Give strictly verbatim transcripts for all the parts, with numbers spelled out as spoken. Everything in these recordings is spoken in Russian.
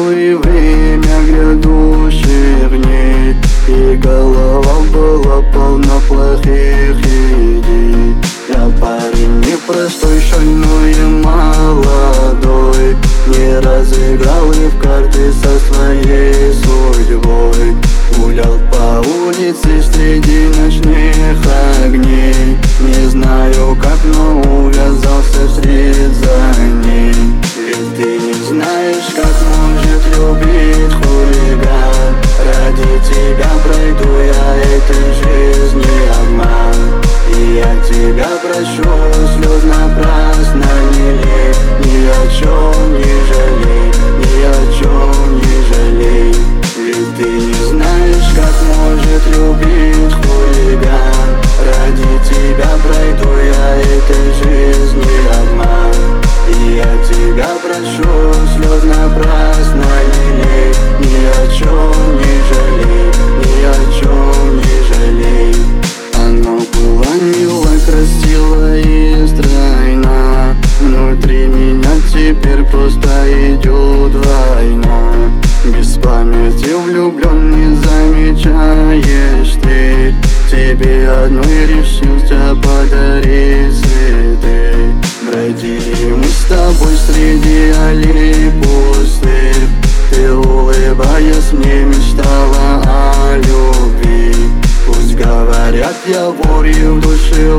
судьбу и время грядущих дней, и голова была полна плохих идей. Я парень непростой, шальной и молодой, не разыграл и в карты со своей судьбой. Гулял по улице среди ночных огней, не знаю как, но увязался вслед за ней. Ведь ты не знаешь, как может любить хулиган. Ради тебя пройду я этой жизни обман, и я тебя прошу, слез напрасно не лей. Ни о чем не жалей, ни о чем не жалей. Ведь ты не знаешь, как может любить хулиган. Ради тебя пройду я этой жизни обман, и я тебя прошу, слез напрасно не лей. Ни о чем не жалей, ни о чем не жалей. Оно было мило, красиво и стройно, внутри меня теперь просто идет война. Без памяти влюблен, не замечаешь ты. Тебе одной решился подарить цветы. Бродили мы с тобой среди аллей пустых, ты, улыбаясь, мне мечтала о любви. Пусть говорят, я вор и в душе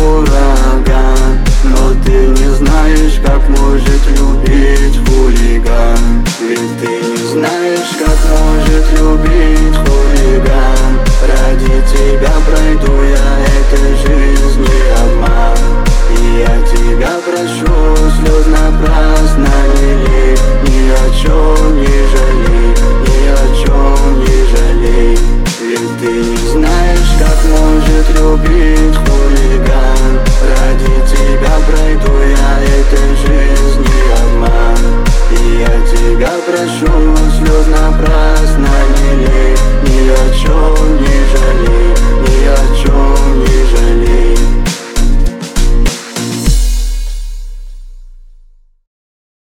ураган, но ты не знаешь, как может любить хулиган.